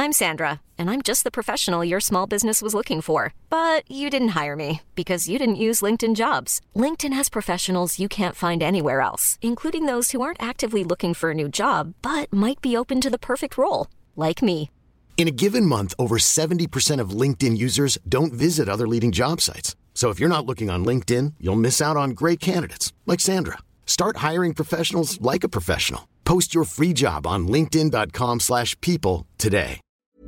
I'm Sandra, and I'm just the professional your small business was looking for. But you didn't hire me because you didn't use LinkedIn Jobs. LinkedIn has professionals you can't find anywhere else, including those who aren't actively looking for a new job, but might be open to the perfect role, like me. In a given month, over 70% of LinkedIn users don't visit other leading job sites. So if you're not looking on LinkedIn, you'll miss out on great candidates like Sandra. Start hiring professionals like a professional. Post your free job on linkedin.com/people today.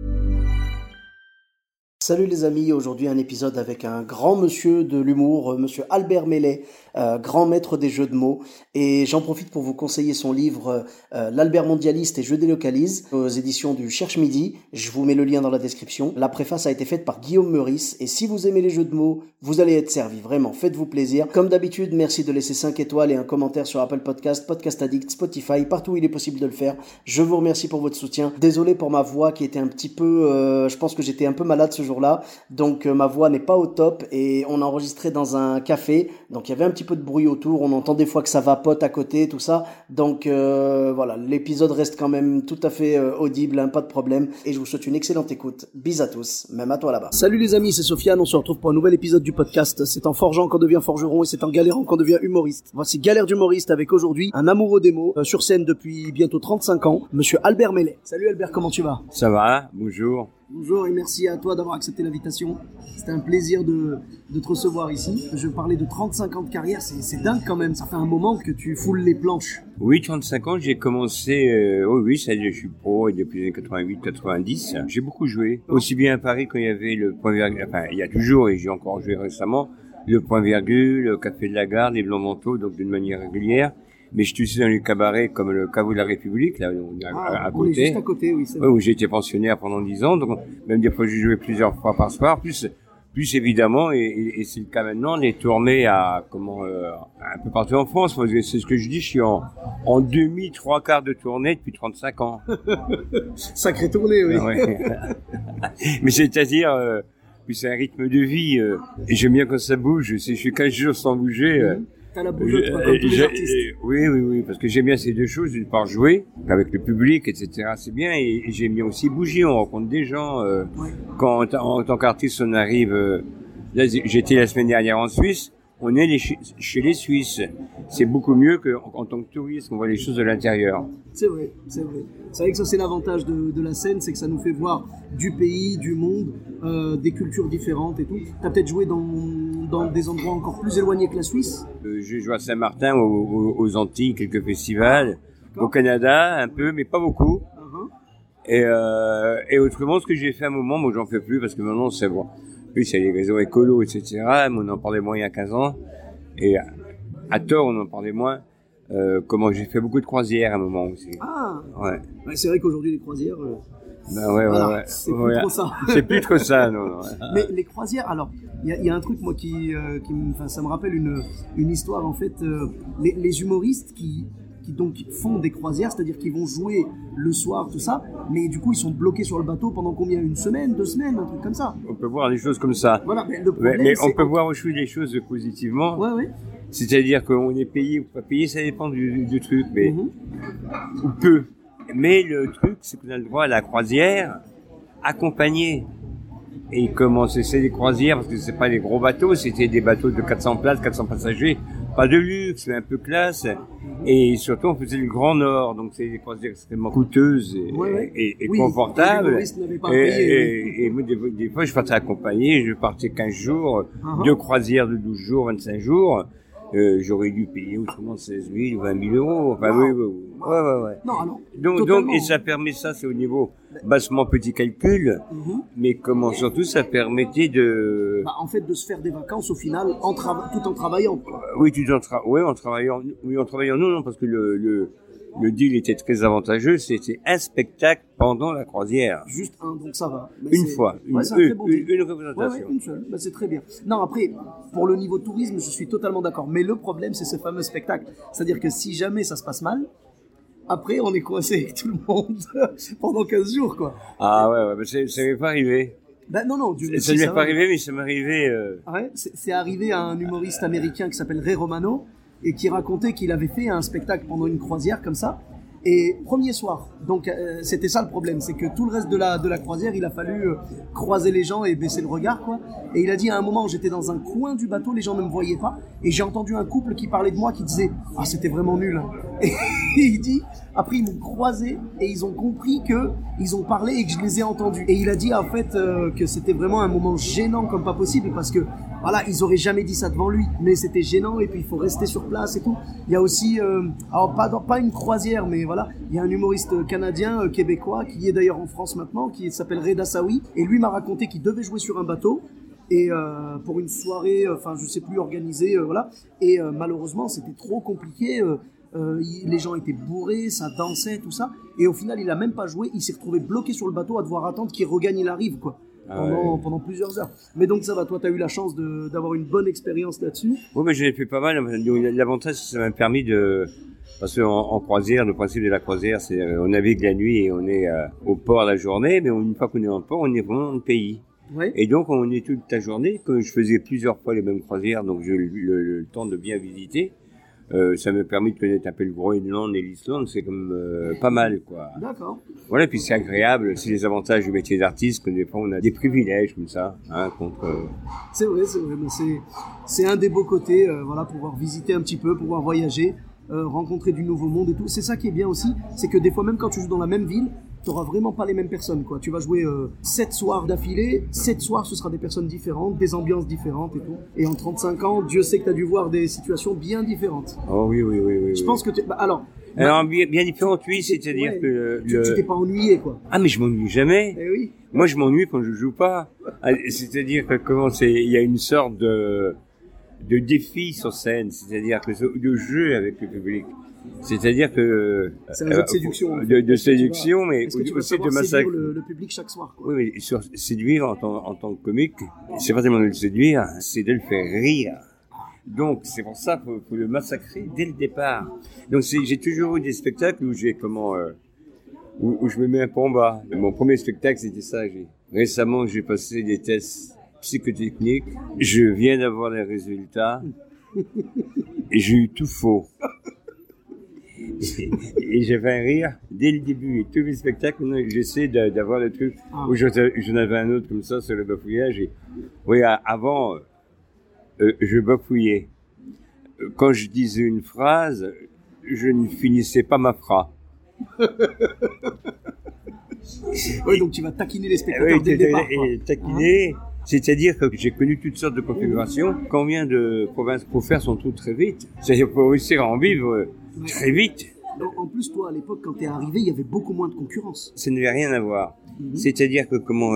Salut les amis, aujourd'hui un épisode avec un grand monsieur de l'humour, monsieur Albert Mellet, grand maître des jeux de mots. Et j'en profite pour vous conseiller son livre L'Albert mondialiste et je délocalise, aux éditions du Cherche Midi. Je vous mets le lien dans la description. La préface a été faite par Guillaume Meurice. Et si vous aimez les jeux de mots, vous allez être servi. Vraiment, faites-vous plaisir. Comme d'habitude, merci de laisser 5 étoiles et un commentaire sur Apple Podcast, Podcast Addict, Spotify, partout où il est possible de le faire. Je vous remercie pour votre soutien. Désolé pour ma voix qui était un petit peu... je pense que j'étais un peu malade ce jour-là. Donc ma voix n'est pas au top et on a enregistré dans un café. Donc il y avait un petit peu de bruit autour. On entend des fois que ça vapote à côté, tout ça. Donc voilà, l'épisode reste quand même tout à fait audible, hein, pas de problème. Et je vous souhaite une excellente écoute. Bis à tous, même à toi là-bas. Salut les amis, c'est Sofiane. On se retrouve pour un nouvel épisode du podcast. C'est en forgeant qu'on devient forgeron et c'est en galérant qu'on devient humoriste. Voici Galère d'humoriste avec aujourd'hui un amoureux des mots, sur scène depuis bientôt 35 ans, monsieur Albert Mellet. Salut Albert, comment tu vas ? Ça va, bonjour. Bonjour et merci à toi d'avoir accepté l'invitation. C'était un plaisir de te recevoir ici. Je parlais de 35 ans de carrière, c'est dingue quand même. Ça fait un moment que tu foules les planches. Oui, 35 ans, j'ai commencé... oui, ça y est, je suis pro et depuis les années 88-90. J'ai beaucoup joué, aussi bien à Paris quand il y avait le point virgule... Enfin, il y a toujours, et j'ai encore joué récemment, le point virgule, le Café de la Gare, les Blancs Manteaux, donc d'une manière régulière. Mais je suis aussi dans les cabarets comme le Caveau de la République, là, à côté. On est juste à côté, oui, c'est vrai. Où j'ai été pensionnaire pendant 10 ans, donc même des fois j'ai joué plusieurs fois par soir, plus évidemment, et c'est le cas maintenant, les tournées un peu partout en France. Moi, c'est ce que je dis, je suis en demi, 3/4 de tournée depuis 35 ans. Sacrée tournée, oui. Ouais. Mais c'est-à-dire, puis c'est un rythme de vie, et j'aime bien quand ça bouge. Si je suis 15 jours sans bouger, T'as la bougeotte, comme tous les artistes. Oui, parce que j'aime bien ces deux choses, d'une part jouer, avec le public, etc., c'est bien, et j'aime bien aussi bouger, on rencontre des gens, quand en tant qu'artiste on arrive, là j'étais la semaine dernière en Suisse, on est chez les Suisses, c'est beaucoup mieux qu'en tant que touriste, on voit les choses de l'intérieur. C'est vrai. C'est vrai que ça c'est l'avantage de la scène, c'est que ça nous fait voir du pays, du monde, des cultures différentes et tout. T'as peut-être joué dans des endroits encore plus éloignés que la Suisse. J'ai joué à Saint-Martin, aux Antilles, quelques festivals, au Canada un peu, mais pas beaucoup. Et autrement, ce que j'ai fait à un moment, moi j'en fais plus parce que maintenant c'est bon. Puis c'est les réseaux écolos, etc. Mais on en parlait moins il y a 15 ans. Et à tort, on en parlait moins. Comment j'ai fait beaucoup de croisières à un moment aussi. Ah. Ouais. Ouais, c'est vrai qu'aujourd'hui les croisières. Ouais. C'est plus trop ça. C'est plus trop ça, non. Mais les croisières, alors, il y a un truc moi ça me rappelle une histoire en fait. Les humoristes qui donc font des croisières, c'est-à-dire qu'ils vont jouer le soir, tout ça, mais du coup ils sont bloqués sur le bateau pendant combien ? 1 semaine, 2 semaines, un truc comme ça. On peut voir des choses comme ça. Voilà, mais le problème, mais on peut voir aussi des choses positivement. Ouais. C'est-à-dire qu'on est payé ou pas payé, ça dépend du truc, mais ou peu. Mais le truc, c'est qu'on a le droit à la croisière accompagnée. Et comment c'est des croisières, parce que c'est pas des gros bateaux, c'était des bateaux de 400 places, 400 passagers, pas de luxe, mais un peu classe. Et surtout, on faisait le Grand Nord, donc c'est des croisières extrêmement coûteuses et confortables. Et moi, des fois, je partais accompagné, je partais 15 jours, 2 croisières de 12 jours, 25 jours. J'aurais dû payer autrement 16 000 ou 20 000 euros. Enfin, ouais. Non, alors, donc, et ça permet ça, c'est au niveau bassement petit calcul, mais comment surtout ça permettait de... en fait, de se faire des vacances au final, tout en travaillant. Oui, en travaillant. Non, parce que le deal était très avantageux, c'était un spectacle pendant la croisière. Juste un, donc ça va. Une fois, une représentation. Une seule, c'est très bien. Non, après, pour le niveau tourisme, je suis totalement d'accord. Mais le problème, c'est ce fameux spectacle. C'est-à-dire que si jamais ça se passe mal, après, on est coincé avec tout le monde pendant 15 jours, quoi. Ah ouais, mais ça m'est pas arrivé. Non, ça m'est pas arrivé, mais ça m'est arrivé... Ouais, c'est arrivé à un humoriste américain qui s'appelle Ray Romano, et qui racontait qu'il avait fait un spectacle pendant une croisière comme ça, Et premier soir, donc c'était ça le problème, c'est que tout le reste de la croisière, il a fallu croiser les gens et baisser le regard, quoi. Et il a dit à un moment, j'étais dans un coin du bateau, les gens ne me voyaient pas, et j'ai entendu un couple qui parlait de moi, qui disait « Ah, c'était vraiment nul ». Et il dit, après ils m'ont croisé et ils ont compris que ils ont parlé et que je les ai entendus. Et il a dit en fait que c'était vraiment un moment gênant comme pas possible, parce que voilà, ils auraient jamais dit ça devant lui, mais c'était gênant, et puis il faut rester sur place et tout. Il y a aussi, alors pas une croisière, mais voilà, il y a un humoriste canadien, québécois, qui est d'ailleurs en France maintenant, qui s'appelle Reda Saoui, et lui m'a raconté qu'il devait jouer sur un bateau, et pour une soirée, enfin je sais plus, organisée, voilà, et malheureusement c'était trop compliqué, les gens étaient bourrés, ça dansait, tout ça, et au final il a même pas joué, il s'est retrouvé bloqué sur le bateau à devoir attendre qu'il regagne la rive, quoi. Pendant plusieurs heures. Mais donc ça va, toi t'as eu la chance d'avoir une bonne expérience là-dessus. Oui, mais j'en ai fait pas mal. L'avantage, c'est que ça m'a permis parce qu'en croisière, le principe de la croisière, c'est on navigue la nuit et on est au port la journée, mais une fois qu'on est en port, on est vraiment dans le pays. Ouais. Et donc on est toute la journée. Comme je faisais plusieurs fois les mêmes croisières, donc j'ai eu le temps de bien visiter. Ça me permet de connaître un peu le Groenland et l'Islande, c'est comme pas mal, quoi. D'accord. Voilà, puis c'est agréable, c'est les avantages du métier d'artiste, que des fois on a des privilèges comme ça, hein, contre... C'est vrai, mais c'est un des beaux côtés, voilà, pouvoir visiter un petit peu, pouvoir voyager, rencontrer du nouveau monde et tout. C'est ça qui est bien aussi, c'est que des fois, même quand tu joues dans la même ville, t'auras vraiment pas les mêmes personnes, quoi. Tu vas jouer 7 soirs d'affilée, 7 soirs ce sera des personnes différentes, des ambiances différentes et tout. Et en 35 ans, Dieu sait que t'as dû voir des situations bien différentes. Oh oui. Je pense que alors bien différentes, oui, c'est-à-dire ouais, que... Tu t'es pas ennuyé, quoi. Ah, mais je m'ennuie jamais. Eh oui. Moi, je m'ennuie quand je joue pas. C'est-à-dire que il y a une sorte de défi sur scène, c'est-à-dire que de jeu avec le public. C'est-à-dire que c'est un jeu de séduction, de séduction, mais aussi de massacre. Le public chaque soir, quoi. Oui, mais séduire en tant que comique, c'est pas tellement de le séduire, c'est de le faire rire. Donc c'est pour ça qu'il faut le massacrer dès le départ. Donc j'ai toujours eu des spectacles où où je me mets un peu en bas. Mon premier spectacle, c'était ça. Récemment, j'ai passé des tests psychotechniques. Je viens d'avoir les résultats et j'ai eu tout faux. Et j'avais un rire dès le début. Et tous mes spectacles, j'essaie d'avoir le truc où j'en avais un autre comme ça sur le bafouillage. Oui, avant, je bafouillais. Quand je disais une phrase, je ne finissais pas ma phrase. Oui, donc tu vas taquiner les spectateurs dès le départ. Et taquiner, c'est-à-dire que j'ai connu toutes sortes de configurations. Combien de provinces pour faire son tour très vite? C'est-à-dire qu'il faut réussir à en vivre très vite. En plus, toi, à l'époque, quand t'es arrivé, il y avait beaucoup moins de concurrence. Ça n'avait rien à voir. Mm-hmm. C'est-à-dire que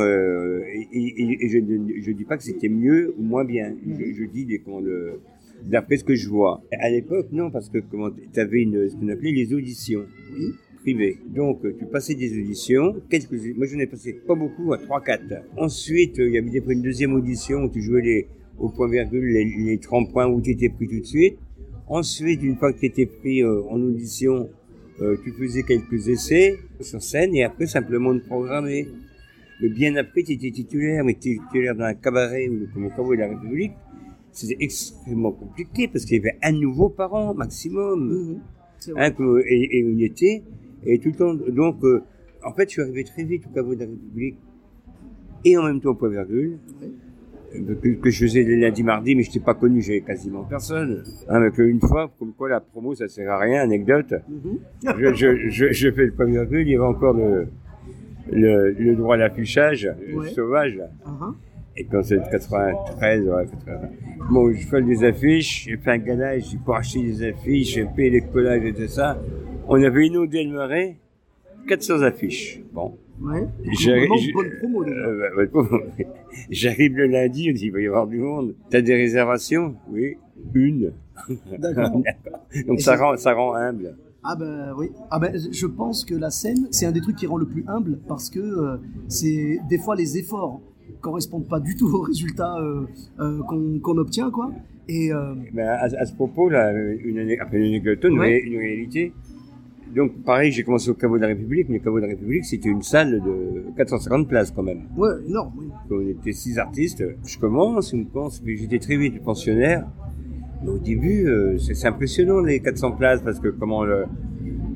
je dis pas que c'était mieux ou moins bien. Mm-hmm. Je dis d'après ce que je vois. À l'époque, non, parce que t'avais ce qu'on appelait les auditions. Oui. Privées. Donc, tu passais des auditions. Moi, j'en ai passé pas beaucoup, à 3-4. Ensuite, il y avait une deuxième audition où tu jouais au point virgule, les 30 points où tu étais pris tout de suite. Ensuite, une fois que tu étais pris en audition, tu faisais quelques essais sur scène et après simplement de programmer. Mais bien après, tu étais titulaire, mais tu étais titulaire dans un cabaret ou comme au cabaret de la République. C'était extrêmement compliqué parce qu'il y avait un nouveau par an maximum. Mmh. Et on y était. Et tout le temps, donc, en fait, je suis arrivé très vite au cabaret de la République et en même temps au point virgule. Oui. Que je faisais les lundis, mardis, mais je n'étais pas connu, j'avais quasiment personne. Mais une fois, comme quoi la promo, ça sert à rien, anecdote. Mm-hmm. je fais le point virgule, il y avait encore le droit à l'affichage sauvage. Uh-huh. Et quand c'est 93, bon, je fais des affiches, j'ai fait un galage, j'ai pas acheté des affiches, j'ai payé les collages et tout ça. On avait inondé le Marais, 400 affiches. Bon. Ouais. Bonne promo, déjà. J'arrive le lundi, on dit, il va y avoir du monde. T'as des réservations? Oui, une. D'accord. Donc ça rend humble. Ah ben oui. Ah ben je pense que la scène, c'est un des trucs qui rend le plus humble parce que c'est des fois les efforts correspondent pas du tout aux résultats qu'on obtient, quoi. Et à ce propos là, une anecdote, une réalité. Donc, pareil, j'ai commencé au caveau de la République, mais le caveau de la République, c'était une salle de 450 places, quand même. Ouais, énorme, oui. On était 6 artistes. Je commence, puis j'étais très vite pensionnaire. Mais au début, c'est impressionnant, les 400 places, parce que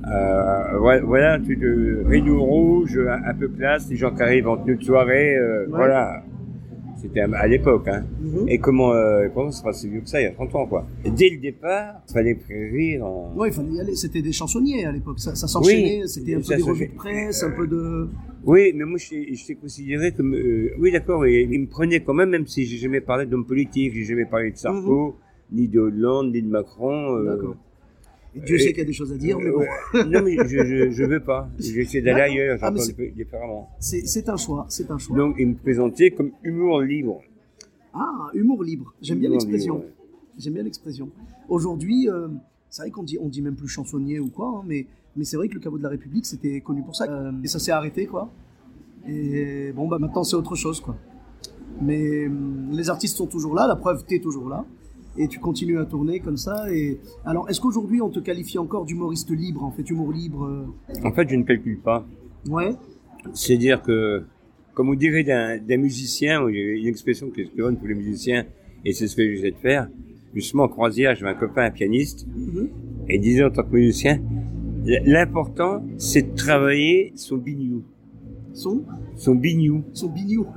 Voilà, rideau rouge, un peu classe, les gens qui arrivent en tenue de soirée, voilà. C'était à l'époque, hein. Et comment c'est pas si vieux que ça, il y a 30 ans, quoi. Et dès le départ, il fallait prévenir Ouais, il fallait y aller. C'était des chansonniers à l'époque. Ça s'enchaînait. Oui, c'était un peu des revues de presse, un peu de... Oui, mais moi, je t'ai considéré comme... oui, d'accord, il me prenait quand même si j'ai jamais parlé d'homme politique, j'ai jamais parlé de Sarko, ni de Hollande, ni de Macron. D'accord. Et Dieu sait qu'il y a des choses à dire, mais bon. Non, mais je veux pas. J'essaie d'aller ailleurs, j'entends différemment. C'est un choix. Donc, il me présentait comme humour libre. Ah, humour libre. J'aime bien l'expression. Aujourd'hui, c'est vrai qu'on dit même plus chansonnier ou quoi, hein, mais c'est vrai que le caveau de la République, c'était connu pour ça. Et ça s'est arrêté, quoi. Et bon, maintenant, c'est autre chose, quoi. Mais les artistes sont toujours là, la preuve, t'es toujours là. Et tu continues à tourner comme ça. Et alors, est-ce qu'aujourd'hui, on te qualifie encore d'humoriste libre, en fait, humour libre En fait, je ne calcule pas. Ouais. C'est-à-dire que, comme on dirait d'un musicien, il y a une expression que je donne pour les musiciens, et c'est ce que j'essaie de faire. Justement, en croisière, j'avais un copain, un pianiste, et il disait en tant que musicien, l'important, c'est de travailler son biniou. Son biniou. Son biniou.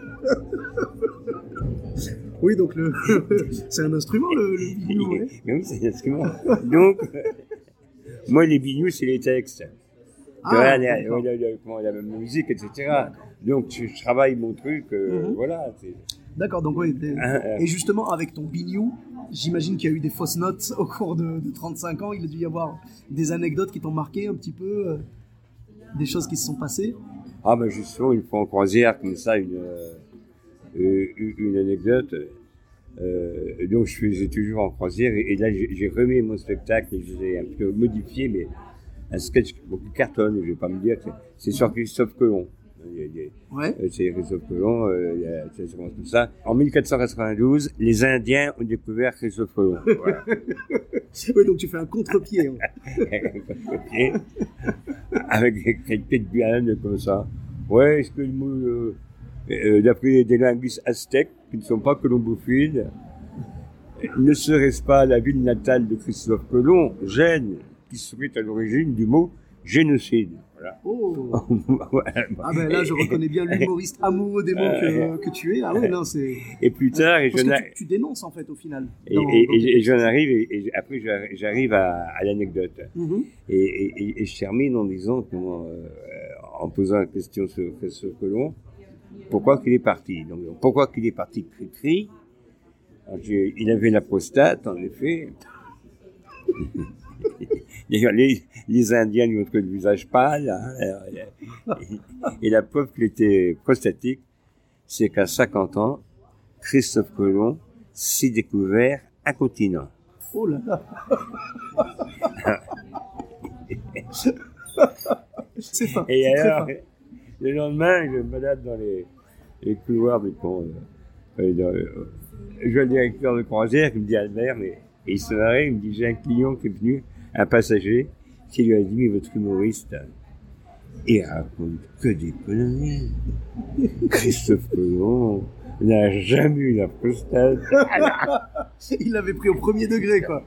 Oui, donc c'est un instrument, le biniou, ouais. Mais oui, c'est un instrument. Donc, moi, les binious, c'est les textes. La même musique, etc. Donc, je travaille mon truc, voilà. D'accord, donc oui. Et justement, avec ton biniou, j'imagine qu'il y a eu des fausses notes au cours de 35 ans. Il a dû y avoir des anecdotes qui t'ont marqué un petit peu, des choses qui se sont passées. Ah, ben justement, une fois en croisière, comme ça, une anecdote. Donc je faisais toujours en croisière et là j'ai remis mon spectacle et je l'ai un peu modifié, mais un sketch qui cartonne, je vais pas me dire que c'est sur Christophe Colomb. C'est Christophe Colomb, ça commence comme ça. En 1492, les Indiens ont découvert Christophe Colomb. Voilà. Oui, donc tu fais un contre-pied. Un contre-pied avec des qualités de biane comme ça. Ouais, est-ce que le mot... d'après des linguistes aztèques qui ne sont pas colombophiles, ne serait-ce pas la ville natale de Christophe Colomb, Gênes, qui serait à l'origine du mot génocide. Voilà. Oh. Ah ben là, je reconnais bien l'humoriste amoureux des mots que tu es. Ah ouais, non, c'est... Et plus tard... tu dénonces, en fait, au final. Et j'en arrive, et après, j'arrive à l'anecdote. Et je termine en disant, en posant la question sur Christophe Colomb, pourquoi qu'il est parti. Donc, pourquoi qu'il est parti cri-cri. Il avait la prostate, en effet. Les Indiens lui ont trouvé le visage pâle. Hein, et la preuve qu'il était prostatique, c'est qu'à 50 ans, Christophe Colomb s'est découvert un continent. Oh là là. C'est fin. Et alors, le lendemain, je me balade dans les couloirs du pont. Je vois le directeur de croisière qui me dit Albert, et il se marrait, il me dit j'ai un client qui est venu, un passager, qui lui a dit mais votre humoriste, il raconte que des conneries. Christophe Colomb n'a jamais eu la prostate. Il l'avait pris au premier degré, quoi.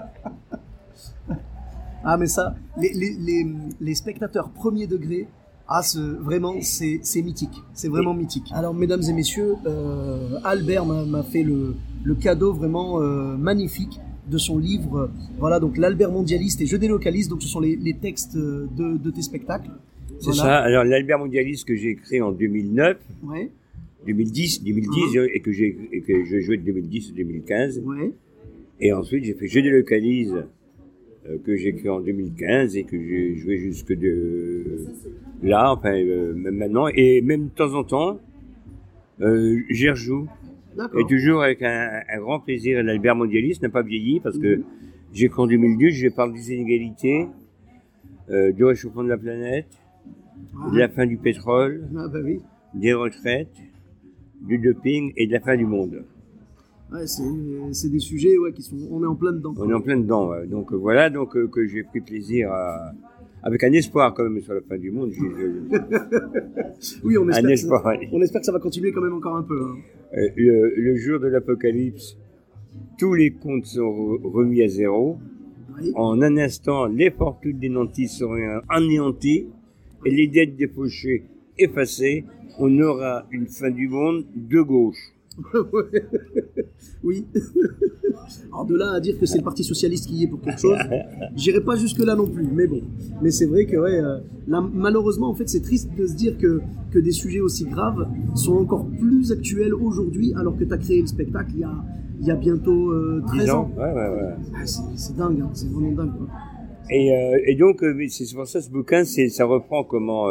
Ah mais ça, les spectateurs premier degré, vraiment, c'est mythique. C'est vraiment mythique. Alors, mesdames et messieurs, Albert m'a fait le cadeau vraiment magnifique de son livre. Voilà, donc l'Albert mondialiste et je délocalise. Donc, ce sont les textes de tes spectacles. C'est ça. Alors, l'Albert mondialiste que j'ai écrit en 2009. Ouais. 2010, et que j'ai joué de 2010 à 2015. Ouais. Et ensuite, j'ai fait Je délocalise, que j'ai écrit en 2015 et que j'ai joué jusque là, même maintenant, et même de temps en temps, j'y rejoue. D'accord. Et toujours avec un grand plaisir. Et l'Albert mondialiste n'a pas vieilli parce que j'ai écrit en 2002, je parle des inégalités, du réchauffement de la planète, de la fin du pétrole, des retraites, du doping et de la fin du monde. Ouais, c'est des sujets qui sont... On est en plein dedans. On est en plein dedans, ouais. Donc voilà, que j'ai pris plaisir avec un espoir quand même sur la fin du monde. Oui, on espère, espoir, on espère que ça va continuer quand même encore un peu. Hein. Le jour de l'apocalypse, tous les comptes sont remis à zéro. Oui. En un instant, les fortunes des nantis seraient anéanties et les dettes des fauchés effacées. On aura une fin du monde de gauche. Oui. Alors de là à dire que c'est le Parti Socialiste qui y est pour quelque chose, j'irai pas jusque-là non plus, mais bon. Mais c'est vrai que là, malheureusement, en fait, c'est triste de se dire que des sujets aussi graves sont encore plus actuels aujourd'hui, alors que tu as créé le spectacle il y a bientôt 13 ans. Ouais. Ah, c'est dingue, hein, c'est vraiment dingue, quoi. Et donc, c'est pour ça ce bouquin, ça reprend comment...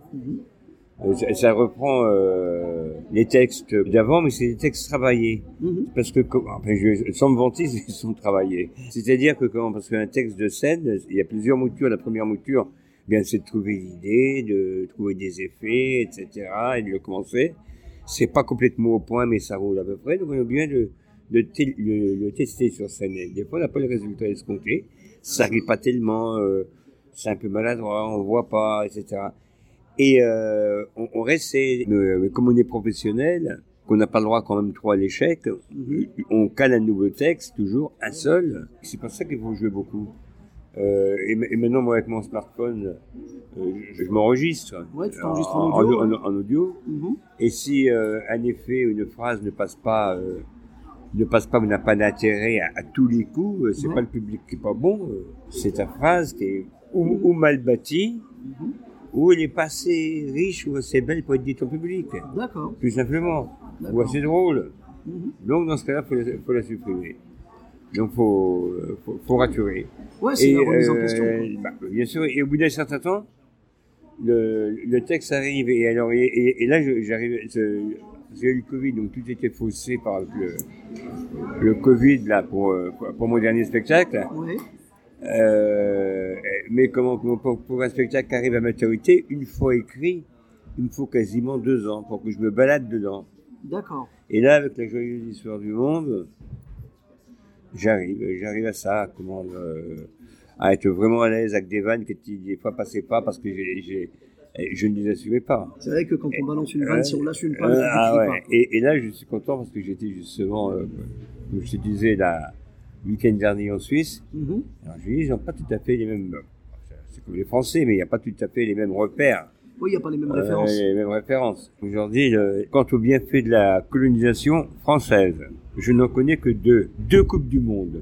ça reprend les textes d'avant, mais c'est des textes travaillés. Parce que, sans me vanter, ils sont travaillés. C'est-à-dire que parce qu'un texte de scène, il y a plusieurs moutures. La première mouture, bien, c'est de trouver l'idée, de trouver des effets, etc., et de le commencer. C'est pas complètement au point, mais ça roule à peu près. Donc, on a bien le tester sur scène. Et des fois, on n'a pas le résultat escompté. Ça arrive pas tellement, c'est un peu maladroit, on voit pas, etc. Et on réessaie, mais comme on est professionnel, qu'on n'a pas le droit quand même trop à l'échec, on cale un nouveau texte, toujours un seul. C'est pour ça qu'il faut jouer beaucoup. Et maintenant, moi, avec mon smartphone, je m'enregistre. Ouais, tu t'enregistres en audio. En audio. Et si un effet ou une phrase ne passe pas, ou n'a pas d'intérêt à tous les coups, c'est pas le public qui est pas bon, c'est ta phrase qui est ou mal bâtie, ou elle est pas assez riche ou assez belle pour être dite au public. D'accord. Tout simplement. Ou assez drôle. Donc, dans ce cas-là, faut la supprimer. Donc, faut raturer. Ouais, c'est la remise en question. Bien sûr. Et au bout d'un certain temps, le texte arrive. Et alors, et là, j'arrive, j'ai eu le Covid, donc tout était faussé par le Covid, là, pour mon dernier spectacle. Oui. Mais pour un spectacle qui arrive à maturité, une fois écrit, il me faut quasiment 2 ans pour que je me balade dedans. D'accord. Et là, avec la joyeuse histoire du monde, j'arrive à ça, à être vraiment à l'aise avec des vannes qui des fois passaient pas parce que je ne les assumais pas. C'est vrai que quand on balance une vanne, si on l'assume pas, on pas. Et là, je suis content parce que j'étais justement, comme je te disais, le week-end dernier en Suisse. Alors je dis, ils n'ont pas tout à fait les mêmes, c'est comme les Français, mais il n'y a pas tout à fait les mêmes repères. Oui, il n'y a pas les mêmes références. Les mêmes références. Aujourd'hui, quant au bienfait de la colonisation française, je n'en connais que deux Coupes du Monde.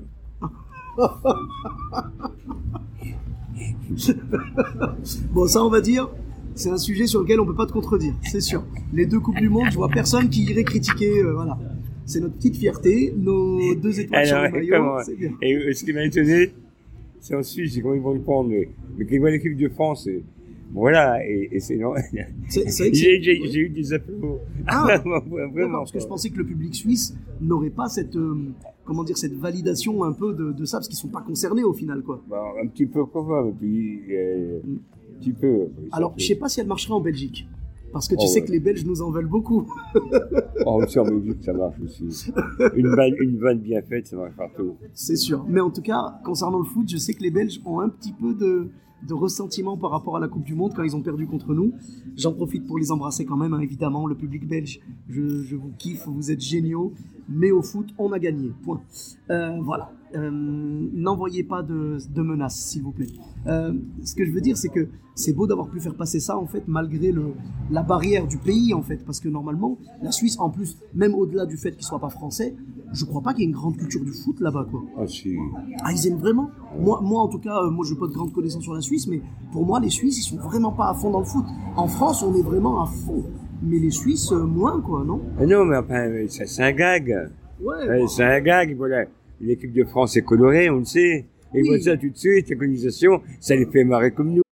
Bon, ça, on va dire, c'est un sujet sur lequel on peut pas te contredire, c'est sûr. Les 2 Coupes du Monde, je vois personne qui irait critiquer, voilà. C'est notre petite fierté, nos 2 étoiles sur le maillot, c'est bien. Et ce qui m'a étonné, c'est en Suisse, c'est comment ils vont le prendre, mais qu'ils voient l'équipe de France, voilà, et c'est non. J'ai eu des applaudissements. Ah, vraiment. Parce que je pensais que le public suisse n'aurait pas cette validation un peu de ça, parce qu'ils sont pas concernés au final, quoi. Un petit peu quand même, puis un petit peu. Alors, je sais pas si elle marcherait en Belgique. Parce que tu sais que les Belges nous en veulent beaucoup. Aussi en Belgique, ça marche aussi. Une vanne bien faite, ça marche partout. C'est sûr. Mais en tout cas, concernant le foot, je sais que les Belges ont un petit peu de ressentiment par rapport à la Coupe du Monde quand ils ont perdu contre nous. J'en profite pour les embrasser quand même, hein, évidemment. Le public belge, je vous kiffe, vous êtes géniaux. Mais au foot, on a gagné. Point. Voilà. N'envoyez pas de menaces, s'il vous plaît. Ce que je veux dire, c'est que c'est beau d'avoir pu faire passer ça, en fait, malgré la barrière du pays, en fait. Parce que normalement, la Suisse, en plus, même au-delà du fait qu'ils ne soient pas français, je ne crois pas qu'il y ait une grande culture du foot là-bas, quoi. Ah, si. Ah, ils aiment vraiment. Moi, en tout cas, je n'ai pas de grande connaissance sur la Suisse, mais pour moi, les Suisses, ils sont vraiment pas à fond dans le foot. En France, on est vraiment à fond. Mais les Suisses, moins, quoi, non? Non, mais enfin, c'est un gag. Ouais. C'est un gag, voilà. L'équipe de France est colorée, on le sait. Et ils voient ça tout de suite, la colonisation, ça les fait marrer comme nous.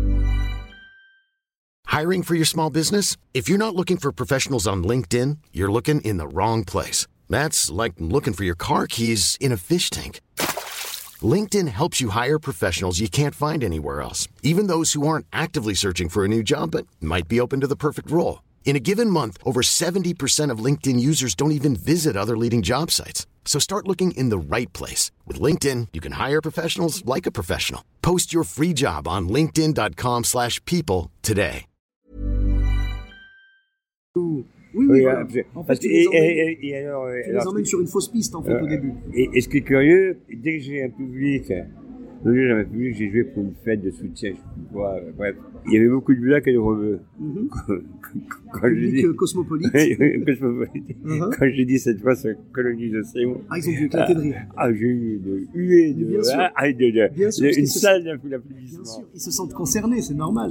Hiring for your small business? If you're not looking for professionals on LinkedIn, you're looking in the wrong place. That's like looking for your car keys in a fish tank. LinkedIn helps you hire professionals you can't find anywhere else, even those who aren't actively searching for a new job but might be open to the perfect role. In a given month, over 70% of LinkedIn users don't even visit other leading job sites. So start looking in the right place. With LinkedIn, you can hire professionals like a professional. Post your free job on linkedin.com/people today. Oui, voilà. En fait, tu les emmènes sur une fausse piste, en fait, au début. Et ce qui est curieux, dès que j'ai un public L'autre jour, dans ma public, j'ai joué pour une fête de soutien, je sais plus quoi, bref. Il y avait beaucoup de blagues et de rebeux. Quand je dis cosmopolite. Cosmopolite. Quand j'ai dit cette fois sur la colonisation. Ah, ils ont dû éclater de rire. Ah, j'ai eu de huées, bien sûr. Bien sûr, une salle d'applaudissements. Bien sûr, ils se sentent concernés, c'est normal.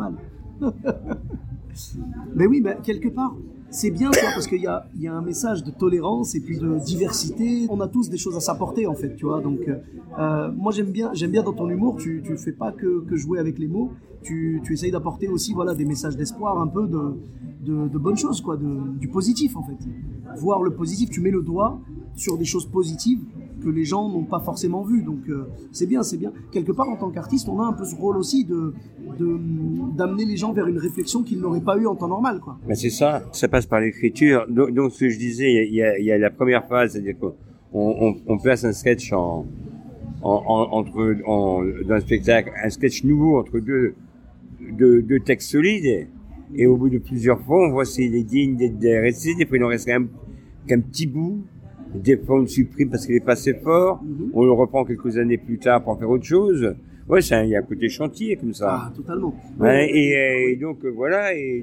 Mais oui, quelque part, c'est bien, tu vois, parce qu'il y a un message de tolérance et puis de diversité. On a tous des choses à s'apporter, en fait, tu vois. Donc, moi, j'aime bien dans ton humour, tu fais pas que jouer avec les mots. Tu essayes d'apporter aussi, voilà, des messages d'espoir, un peu de bonnes choses, quoi, du positif, en fait. Voir le positif, tu mets le doigt sur des choses positives que les gens n'ont pas forcément vues. Donc, c'est bien. Quelque part, en tant qu'artiste, on a un peu ce rôle aussi d'amener les gens vers une réflexion qu'ils n'auraient pas eu en temps normal, quoi. Ben c'est ça passe par l'écriture. Donc ce que je disais, il y a la première phase, c'est-à-dire qu'on place un sketch dans un spectacle, un sketch nouveau entre deux textes solides, et au bout de plusieurs fois, on voit s'il est digne d'être resté, des fois il en reste qu'un petit bout, des fois on le supprime parce qu'il est pas assez fort, on le reprend quelques années plus tard pour en faire autre chose. Ouais, il y a un côté chantier comme ça. Ah, totalement. Ouais, et donc voilà, et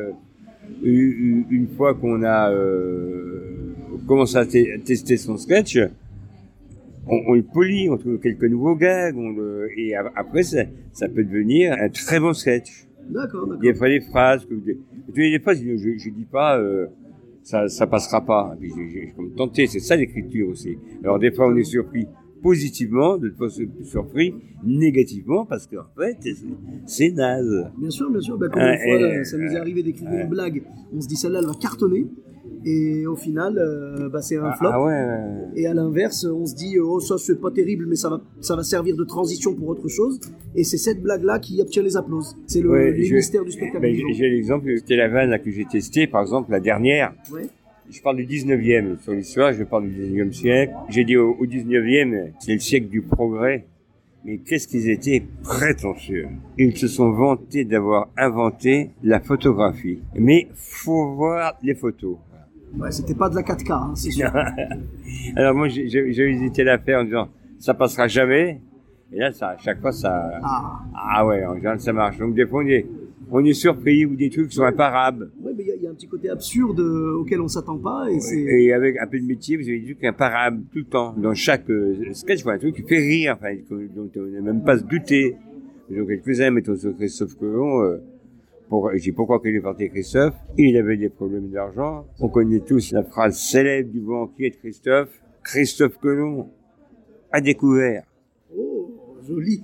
une fois qu'on a commencé à tester son sketch, on le polit, on trouve quelques nouveaux gags, et après ça peut devenir un très bon sketch. D'accord. Des fois des phrases des fois je dis pas ça passera pas. Puis j'ai comme tenté, c'est ça l'écriture aussi. Alors des fois on est surpris positivement, de fois surpris négativement, parce qu'en fait, c'est naze. Bien sûr. Comme une fois, ça nous est arrivé d'écrire une blague. On se dit, celle-là, elle va cartonner. Et au final, c'est un flop. Et à l'inverse, on se dit, ça, c'est pas terrible, mais ça va servir de transition pour autre chose. Et c'est cette blague-là qui obtient les applaudissements. C'est le mystère du spectacle. J'ai l'exemple, c'était la vanne que j'ai testée, par exemple, la dernière. Ouais. Je parle du 19e, sur l'histoire, je parle du 19e siècle. J'ai dit au 19e, c'est le siècle du progrès. Mais qu'est-ce qu'ils étaient prétentieux. Ils se sont vantés d'avoir inventé la photographie. Mais faut voir les photos. Ouais, c'était pas de la 4K, hein, c'est sûr. Alors moi, j'ai hésité à la faire en disant, ça passera jamais. Et là, à chaque fois, ça... Ah ouais, en général, ça marche. Donc des fois, on est surpris, ou des trucs qui sont imparables. Ouais, mais il y a un petit côté absurde auquel on s'attend pas, et avec un peu de métier, vous avez des trucs imparables tout le temps. Dans chaque sketch, un truc qui fait rire, enfin, dont on n'a même pas se douter. Donc quelques-uns, mettons sur Christophe Colomb, je dis pourquoi qu'il est parti Christophe. Il avait des problèmes d'argent. On connaît tous la phrase célèbre du banquier de Christophe. Christophe Colomb a découvert. Oh, joli.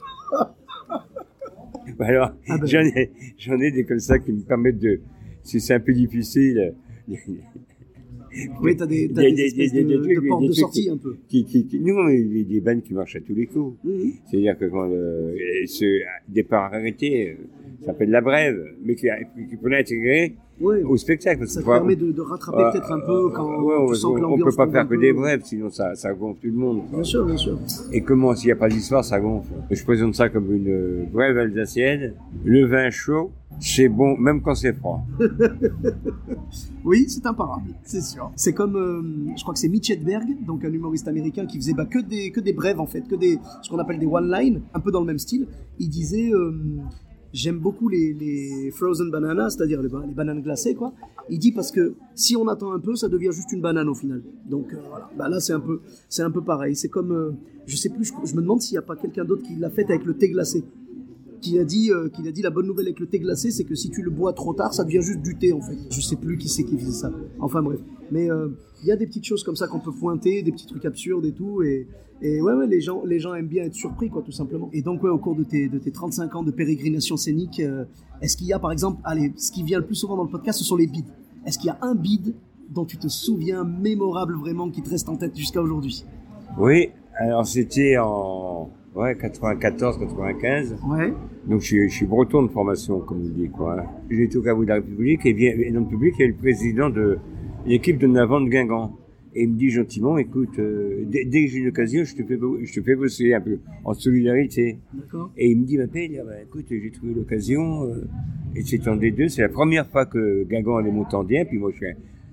Alors, j'en ai des comme ça qui me permettent si c'est un peu difficile. Oui, t'as des portes de sortie un peu. Nous, des bandes qui marchent à tous les coups. C'est-à-dire que quand ce départ arrêté, ça s'appelle la brève, mais qui peut l'intégrer au spectacle. Ça permet de rattraper peut-être un peu quand tu sens que l'ambiance... On peut pas faire que des brèves, sinon ça gonfle tout le monde. Bien sûr. Et comment, s'il n'y a pas d'histoire, ça gonfle. Je présente ça comme une brève alsacienne. Le vin chaud, c'est bon, même quand c'est froid. Oui, c'est imparable, c'est sûr. C'est comme, je crois que c'est Mitch Hedberg, donc un humoriste américain qui faisait que des brèves en fait, ce qu'on appelle des one-line, un peu dans le même style. Il disait... J'aime beaucoup les frozen bananas, c'est-à-dire les bananes glacées, quoi. Il dit parce que si on attend un peu, ça devient juste une banane au final. Donc voilà. Là c'est un peu pareil. C'est comme, je sais plus, je me demande s'il n'y a pas quelqu'un d'autre qui l'a fait avec le thé glacé. Qu'il a dit la bonne nouvelle avec le thé glacé, c'est que si tu le bois trop tard, ça devient juste du thé en fait. Je sais plus qui c'est qui faisait ça. Enfin bref. Mais il y a des petites choses comme ça qu'on peut pointer, des petits trucs absurdes et tout. Et ouais, les gens aiment bien être surpris, quoi, tout simplement. Et donc, au cours de tes 35 ans de pérégrination scénique, est-ce qu'il y a, par exemple, ce qui vient le plus souvent dans le podcast, ce sont les bides. Est-ce qu'il y a un bide dont tu te souviens, mémorable vraiment, qui te reste en tête jusqu'à aujourd'hui? Oui, alors c'était en 94, 95. Ouais. Donc je suis breton de formation, comme on dit, quoi. J'ai été au Caveau de la République, et dans le public, il y a le président de l'équipe de Navant de Guingamp. Et il me dit gentiment, écoute, dès que j'ai une occasion, je te fais bosser un peu, en solidarité. D'accord. Et il me dit, écoute, j'ai trouvé l'occasion, et c'est en D2, c'est la première fois que Guingamp allait monter en D1, puis moi je suis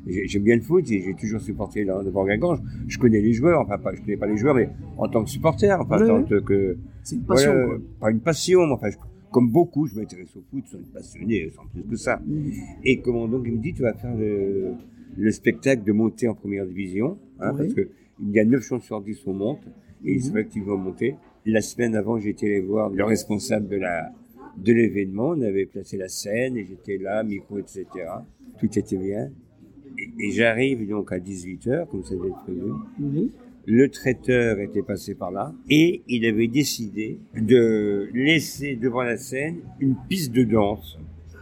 J'aime bien le foot et j'ai toujours supporté le Bourg-Guingamp. Je connais les joueurs, enfin je connais pas les joueurs, mais en tant que supporter, enfin en tant que... C'est une passion, voilà, quoi. Pas une passion, mais enfin, comme beaucoup, je m'intéresse au foot, sans être passionné, sans plus que ça. Et comment donc il me dit, tu vas faire le spectacle de monter en première division, hein, parce que il y a 9 chances sur 10 on monte, et c'est vrai qu'ils vont monter. La semaine avant, j'étais allé voir le responsable de l'événement, on avait placé la scène, et j'étais là, micro, etc. Tout était bien. Et j'arrive donc à 18h, comme ça devait être prévu. Le traiteur était passé par là, et il avait décidé de laisser devant la scène une piste de danse.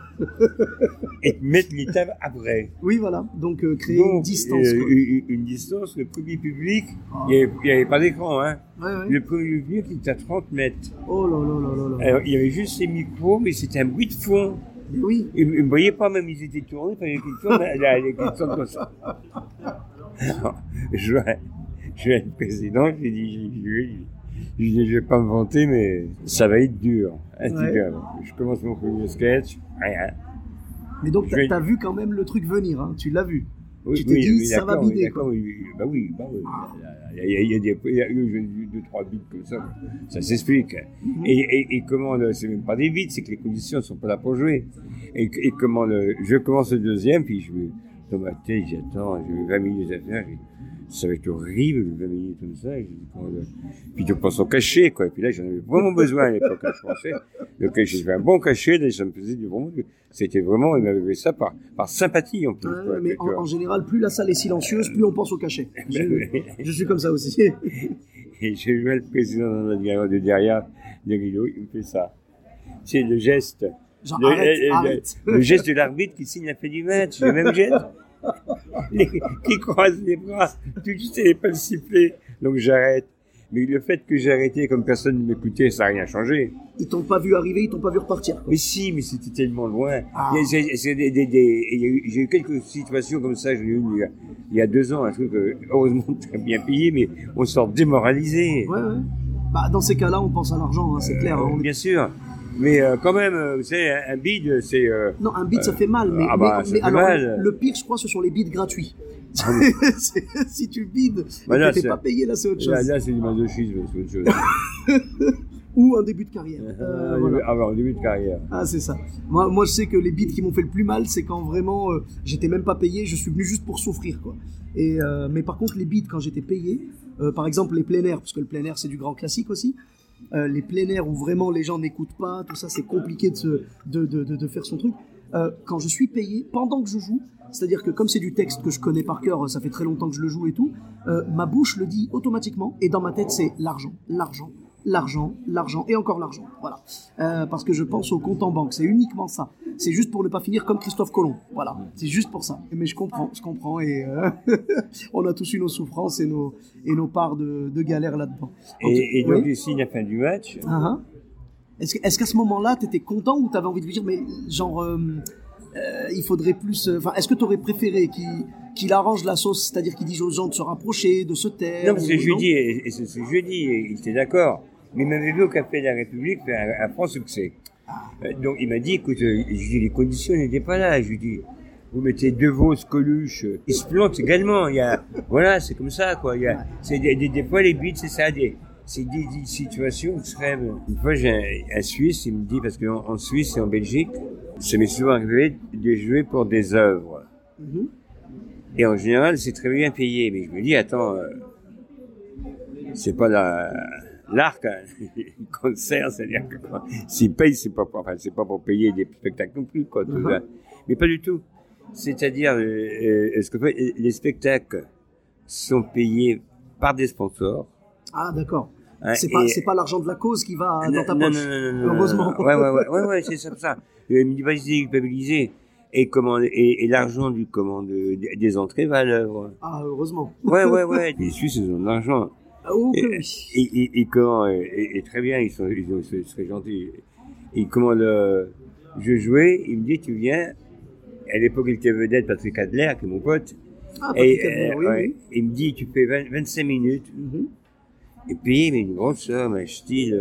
Et mettre les tables après. Oui, voilà. Donc, créer une distance. Une distance, le premier public, il n'y avait pas d'écran, hein. Ouais. Le premier public, il était à 30 mètres. Oh là là là là là. Alors, il y avait juste ces micros, mais c'était un bruit de fond. Mais oui. Ils ne me voyaient pas, même ils étaient tournés, il fallait qu'ils tournent, les tournent comme ça. Alors, je vois le président, je lui dis, je vais pas me vanter, mais ça va être dur. Je commence mon premier sketch, rien. Mais donc, t'as vu quand même le truc venir, hein. Tu l'as vu. Oui, tu t'es dit, ça va bider, quoi. Bah oui. Il y a eu 2-3 bides comme ça s'explique. Et comment, c'est même pas des bides, c'est que les conditions ne sont pas là pour jouer. Et comment, je commence le deuxième, puis dans ma tête, j'attends, j'ai 20 minutes à faire, ça va être horrible, 20 minutes comme ça. Puis je pense au cachet, quoi. Et puis là, j'en avais vraiment besoin à l'époque, quand je pensais. Le cachet, j'avais un bon cachet, là, ça me faisait du bon. C'était vraiment, il m'avait fait ça par sympathie, en plus. Quoi, mais en général, plus la salle est silencieuse, plus on pense au cachet. Je suis comme ça aussi. Et je vois le président de derrière, de Guido, il me fait ça. C'est le geste. Genre, arrête. Le geste de l'arbitre qui signe la fin du match, le même geste. Qui croise les bras, tout de suite, il pas le siffler. Donc j'arrête. Mais le fait que j'ai arrêté, comme personne ne m'écoutait, ça n'a rien changé. Ils t'ont pas vu arriver, ils t'ont pas vu repartir. Mais si, mais c'était tellement loin. J'ai eu quelques situations comme ça. J'ai eu une il y a 2 ans, un truc heureusement très bien payé, mais on sort démoralisé. Ouais. Bah, dans ces cas-là, on pense à l'argent, hein, c'est clair. Hein, bien sûr. Mais quand même, vous savez, un bid, c'est... non, un bid, ça fait mal. Mais alors, mal. Le pire, je crois, ce sont les bids gratuits. Si tu bides, et que t'es pas payé, là, c'est autre chose. Là, c'est du masochisme, c'est autre chose. Ou un début de carrière. Voilà. Un début de carrière. Ah, c'est ça. Moi, je sais que les bids qui m'ont fait le plus mal, c'est quand vraiment, j'étais même pas payé, je suis venu juste pour souffrir, quoi. Mais par contre, les bids, quand j'étais payé, par exemple, les plein air, parce que le plein air, c'est du grand classique aussi. Les plein air où vraiment les gens n'écoutent pas, tout ça, c'est compliqué de faire son truc. Quand je suis payé, pendant que je joue, c'est-à-dire que comme c'est du texte que je connais par cœur, ça fait très longtemps que je le joue et tout, ma bouche le dit automatiquement, et dans ma tête, c'est l'argent, et encore l'argent, voilà. Parce que je pense au compte en banque, c'est uniquement ça. C'est juste pour ne pas finir comme Christophe Colomb, voilà. C'est juste pour ça. Mais je comprends, et on a tous eu nos souffrances et nos parts de galère là-dedans. Et donc, il signe à la fin du match. Est-ce qu'à ce moment-là, t'étais content ou t'avais envie de lui dire, mais genre, il faudrait plus... Enfin, est-ce que t'aurais préféré qu'il arrange la sauce, c'est-à-dire qu'il dise aux gens de se rapprocher, de se taire? Non, c'est jeudi, et c'est jeudi, et il était d'accord. Mais il m'avait vu au Café de la République faire un franc succès. Donc il m'a dit, écoute, je dis, les conditions n'étaient pas là. Je lui dis, vous mettez 2 veaux, Coluche, ils se plantent également. Voilà, c'est comme ça, quoi. C'est des fois les bides, c'est ça, c'est des situations extrêmes. Une fois, j'ai un Suisse, il me dit, parce qu'en Suisse et en Belgique, ça m'est souvent arrivé de jouer pour des œuvres. Et en général, c'est très bien payé. Mais je me dis, attends, c'est pas l'arc, hein. Concert, c'est-à-dire que s'ils payent, c'est pas pour payer des spectacles non plus, quoi. Mais pas du tout. C'est-à-dire, est-ce que les spectacles sont payés par des sponsors? Ah, d'accord. C'est pas l'argent de la cause qui va dans ta poche. Non. Heureusement. Ouais, c'est ça. Il me dit, vas-y, culpabiliser. Et l'argent des entrées va à l'œuvre. Ah, heureusement. Ouais. Les Suisses, ils ont de l'argent. Et très bien, ils sont très gentils. Et je jouais, il me dit, tu viens. À l'époque, il était vedette Patrick Adler, qui est mon pote. Ah, Patrick Adler, oui. Il me dit, tu fais 25 minutes. Et puis, mais une grosse somme, un style,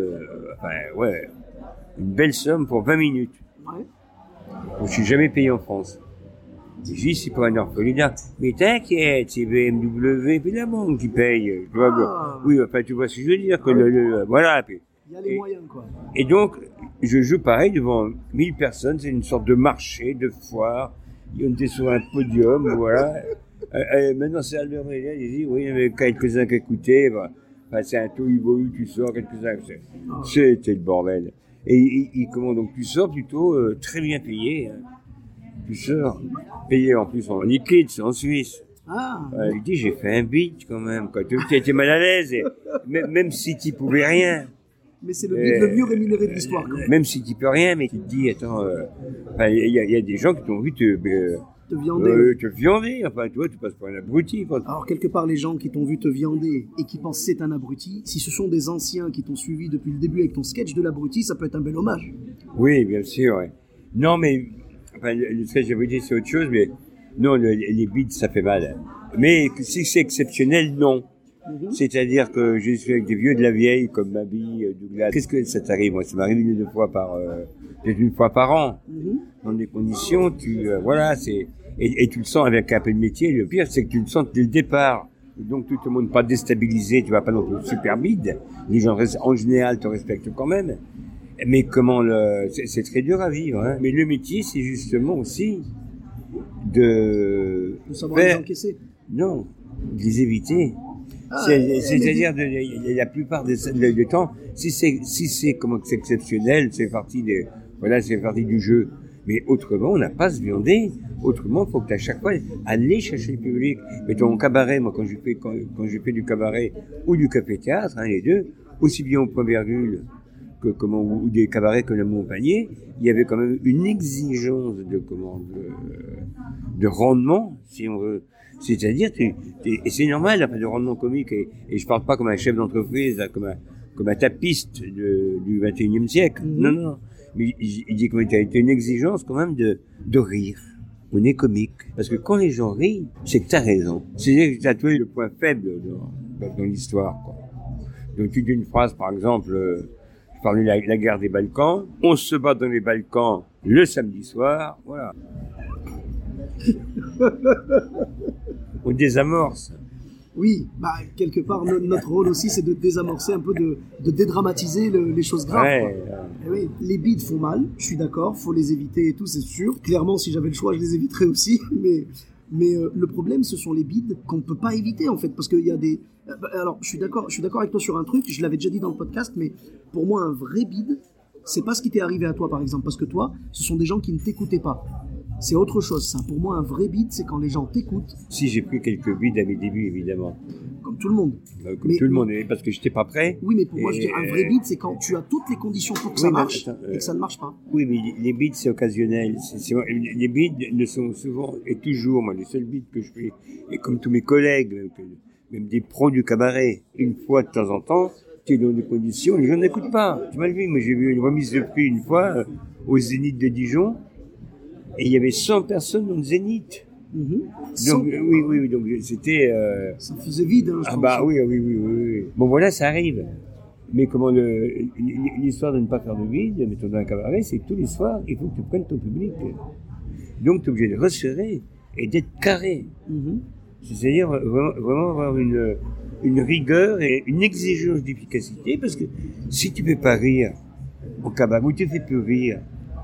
une belle somme pour 20 minutes. Ouais. Je suis jamais payé en France. Et je dis, c'est pas un orphelinat. Mais t'inquiète, c'est BMW, puis la banque qui paye. Tu vois, oui, enfin, tu vois ce que je veux dire, que voilà. Puis, il y a les moyens, quoi. Et donc, je joue pareil devant 1000 personnes, c'est une sorte de marché, de foire. On était sur un podium, voilà. Maintenant, c'est Albert Mellet, il dit, oui, il y avait quelques-uns qui écoutaient, bah, enfin, c'est un tohu-bohu, tu sors, quelques-uns, c'était le bordel. Et comment donc, tu sors plutôt très bien payé, hein. Tu sors, payé en plus en liquide, c'est en Suisse. Il dit, j'ai fait un beat quand même, quoi. Tu étais mal à l'aise, même si tu pouvais rien. Mais c'est le beat le mieux rémunéré de l'histoire, quoi. Même si tu peux rien, mais tu te dis, attends, il y a des gens qui t'ont vu te viander. Te viander, enfin, tu vois, tu passes pour un abruti, quoi. Alors, quelque part, les gens qui t'ont vu te viander et qui pensent que c'est un abruti, si ce sont des anciens qui t'ont suivi depuis le début avec ton sketch de l'abruti, ça peut être un bel hommage. Oui, bien sûr, ouais. Non, mais, enfin, le sketch d'abruti, c'est autre chose, mais, non, les beats, ça fait mal. Mais, si c'est exceptionnel, non. C'est-à-dire que je suis avec des vieux de la vieille, comme Mabi, Douglas. Qu'est-ce que ça t'arrive? Moi, ça m'arrive une fois par an. Dans des conditions, voilà, et tu le sens avec un peu de métier. Le pire, c'est que tu le sens dès le départ. Donc, tout le monde pas déstabilisé, tu vas pas non plus super bide. Les gens, en général, te respectent quand même. Mais c'est très dur à vivre, hein. Mais le métier, c'est justement aussi de savoir les encaisser. Non, de les éviter. C'est-à-dire, la plupart du temps, si c'est comment c'est exceptionnel, c'est parti du jeu. Mais autrement, on n'a pas à se viander. Autrement, faut que à chaque fois aller chercher le public. Mettons en cabaret, moi, quand j'ai fait du cabaret ou du café-théâtre, hein, les deux, aussi bien au Point Virgule ou des cabarets comme la Montpanier, il y avait quand même une exigence de rendement, si on veut. C'est-à-dire, et c'est normal, enfin, de rendement comique, et je parle pas comme un chef d'entreprise, comme un tapiste du 21e siècle. Non. Mais il dit qu'il y a été une exigence quand même de rire. On est comique. Parce que quand les gens rient, c'est que t'as raison. C'est-à-dire que t'as trouvé le point faible dans l'histoire, quoi. Donc, tu dis une phrase, par exemple, je parlais de la guerre des Balkans. On se bat dans les Balkans le samedi soir, voilà. On désamorce. Oui, quelque part, notre rôle aussi, c'est de désamorcer un peu, de dédramatiser les choses graves. Ouais. Oui, les bides font mal, je suis d'accord, faut les éviter et tout, c'est sûr. Clairement, si j'avais le choix, je les éviterais aussi, mais le problème, ce sont les bides qu'on ne peut pas éviter, en fait, parce qu'il y a des... Alors, je suis d'accord avec toi sur un truc, je l'avais déjà dit dans le podcast, mais pour moi, un vrai bide, c'est pas ce qui t'est arrivé à toi, par exemple, parce que toi, ce sont des gens qui ne t'écoutaient pas. C'est autre chose, ça. Pour moi, un vrai bide, c'est quand les gens t'écoutent. Si, j'ai pris quelques bides à mes débuts, évidemment. Comme tout le monde. Tout le monde, parce que j'étais pas prêt. Oui, mais pour moi, je dis un vrai bide, c'est quand tu as toutes les conditions pour que ça marche et que ça ne marche pas. Oui, mais les bides, c'est occasionnel. Les bides ne sont souvent et toujours, moi, les seuls bides que je fais, et comme tous mes collègues, même des pros du cabaret, une fois de temps en temps, tu es dans des conditions, les gens n'écoutent pas. Tu m'as vu, moi, j'ai vu une remise de prix une fois au Zénith de Dijon. Et il y avait 100 personnes dans le Zénith. Donc, oui, donc c'était... Ça faisait vide, hein, je pense. Oui. Bon, voilà, ça arrive. Mais comment l'histoire de ne pas faire de vide, mettons dans un cabaret, c'est que tous les soirs, il faut que tu prennes ton public. Donc, tu es obligé de resserrer et d'être carré. C'est-à-dire vraiment avoir une rigueur et une exigence d'efficacité, parce que si tu ne fais pas rire au cabaret, ou tu ne fais plus rire,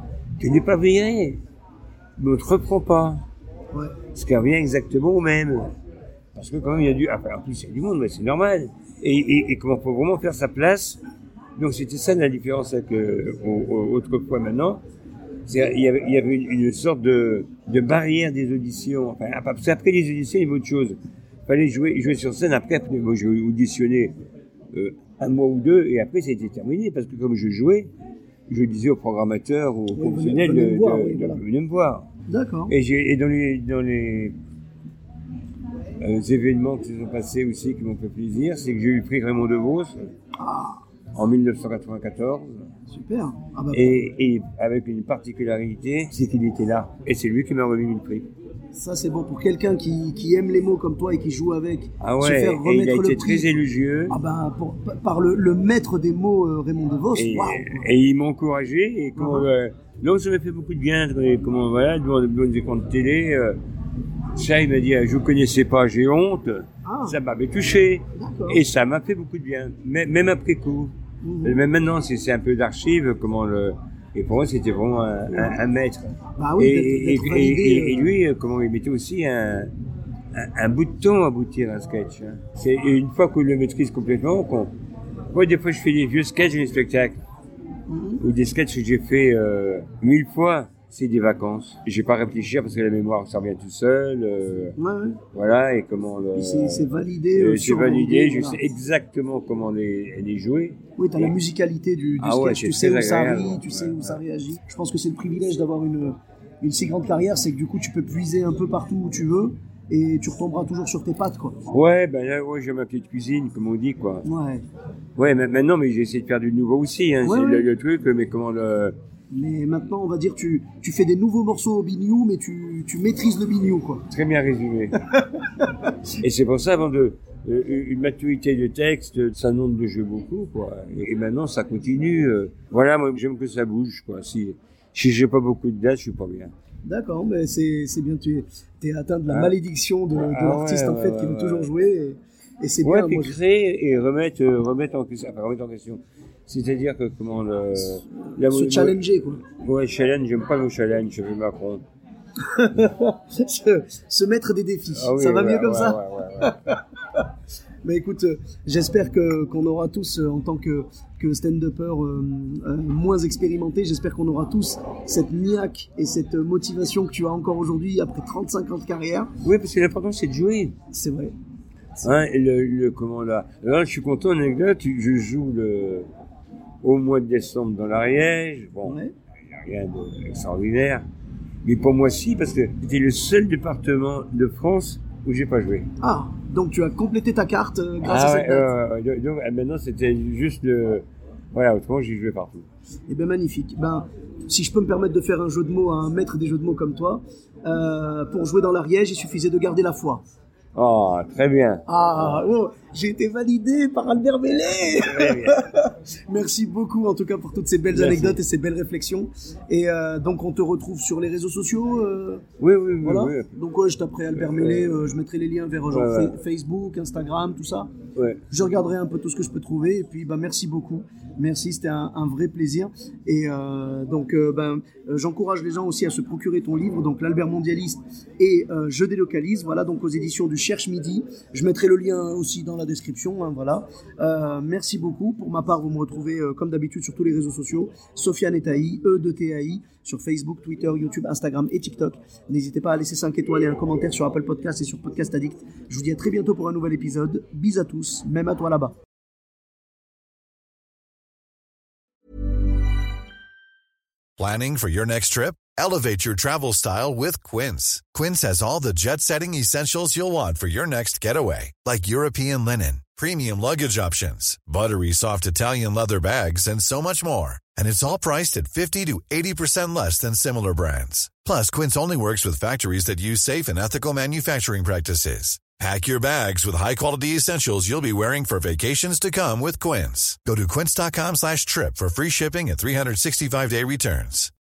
tu n'es pas viré. Mais on te reprend pas. Ouais. Ce qui revient exactement au même. Parce que quand même, en plus, il y a du monde, mais c'est normal. Et comment faut vraiment faire sa place. Donc, c'était ça la différence avec autrefois maintenant. Il y avait une sorte de barrière des auditions. Enfin, parce qu'après les auditions, il y avait autre chose. Il fallait jouer sur scène. Après, moi, j'ai auditionné un mois ou deux, et après, c'était terminé. Parce que comme je jouais, je disais aux programmateurs, aux professionnels venez me voir. D'accord. Et dans les événements qui se sont passés aussi, qui m'ont fait plaisir, c'est que j'ai eu le prix Raymond DeVos en 1994. Super. Et avec une particularité, c'est qu'il était là. Et c'est lui qui m'a remis le prix. Ça, c'est bon. Pour quelqu'un qui aime les mots comme toi et qui joue avec, se faire remettre le prix. Et il a été très élogieux. Par le maître des mots, Raymond DeVos. Et il m'a encouragé. Et donc, ça m'a fait beaucoup de bien. Devant des écrans de télé. Ça, il m'a dit, je vous connaissais pas, j'ai honte. Ah. Ça m'avait touché. D'accord. Et ça m'a fait beaucoup de bien. Même après coup. Même maintenant, c'est un peu d'archives, et pour moi, c'était vraiment un maître. Bah oui, d'être validé, et lui, comment il mettait aussi un bout de temps à aboutir un sketch. Hein. C'est une fois qu'on le maîtrise complètement, moi, des fois, je fais des vieux sketchs dans les spectacles. Ou des sketchs que j'ai fait 1000 fois. C'est des vacances. J'ai pas réfléchi parce que la mémoire, ça revient tout seul. Ouais. Voilà, et comment c'est validé. c'est validé, je sais exactement comment les jouer. Oui, t'as la musicalité du sketch, tu sais où ça rit, tu sais où ça réagit. Je pense que c'est le privilège d'avoir une si grande carrière, c'est que du coup, tu peux puiser un peu partout où tu veux et tu retomberas toujours sur tes pattes, quoi. Ouais, ben là, j'ai ma petite cuisine, comme on dit, quoi. Ouais. Ouais, mais maintenant, mais j'ai essayé de faire du nouveau aussi, hein. C'est le truc, mais comment Mais maintenant, on va dire, tu fais des nouveaux morceaux au biniou, mais tu maîtrises le biniou, quoi. Très bien résumé. Et c'est pour ça, avant une maturité de texte, ça demande de jeu beaucoup, quoi. Et maintenant, ça continue. Voilà, moi, j'aime que ça bouge, quoi. Si j'ai pas beaucoup de dates, je suis pas bien. D'accord, mais c'est bien, t'es atteint de la malédiction de l'artiste, en fait, qui veut toujours jouer, et c'est bien. Puis créer et remettre en question. C'est-à-dire que se challenger, quoi. Ouais, challenge, j'aime pas le challenge, je veux Macron. se mettre des défis. Ça va mieux comme ça? Ouais. Mais écoute, j'espère qu'on aura tous, en tant que stand-upper moins expérimenté, j'espère qu'on aura tous cette niaque et cette motivation que tu as encore aujourd'hui après 35 ans de carrière. Oui, parce que l'important, c'est de jouer. C'est vrai. Hein, là, je suis content, anecdote, je joue au mois de décembre dans l'Ariège. Bon, il n'y a rien d'extraordinaire. Mais pour moi, si, parce que c'était le seul département de France où j'ai pas joué. Ah, donc tu as complété ta carte grâce à cette date. Donc, maintenant, c'était juste voilà, autrement, j'ai joué partout. Eh bien, magnifique. Si je peux me permettre de faire un jeu de mots à un maître des jeux de mots comme toi, pour jouer dans l'Ariège, il suffisait de garder la foi. Oh, très bien. J'ai été validé par Albert Mellet. Très bien. Merci beaucoup en tout cas pour toutes ces belles anecdotes et ces belles réflexions. Et donc on te retrouve sur les réseaux sociaux. Oui. Voilà. Oui. Donc je taperai Albert Mellet, je mettrai les liens vers Facebook, Instagram, tout ça. Ouais. Je regarderai un peu tout ce que je peux trouver. Et puis merci beaucoup. Merci, c'était un vrai plaisir. Et donc j'encourage les gens aussi à se procurer ton livre, donc l'Albert Mondialiste et Je délocalise. Voilà, donc aux éditions du Cherche Midi. Je mettrai le lien aussi dans la description. Hein, voilà. Merci beaucoup. Pour ma part, vous me retrouvez comme d'habitude sur tous les réseaux sociaux. Sofiane Etaï, E2TAI, sur Facebook, Twitter, YouTube, Instagram et TikTok. N'hésitez pas à laisser 5 étoiles et un commentaire sur Apple Podcasts et sur Podcast Addict. Je vous dis à très bientôt pour un nouvel épisode. Bis à tous, même à toi là-bas. Planning for your next trip? Elevate your travel style with Quince. Quince has all the jet-setting essentials you'll want for your next getaway, like European linen, premium luggage options, buttery soft Italian leather bags, and so much more. And it's all priced at 50 to 80% less than similar brands. Plus, Quince only works with factories that use safe and ethical manufacturing practices. Pack your bags with high-quality essentials you'll be wearing for vacations to come with Quince. Go to quince.com/trip for free shipping and 365-day returns.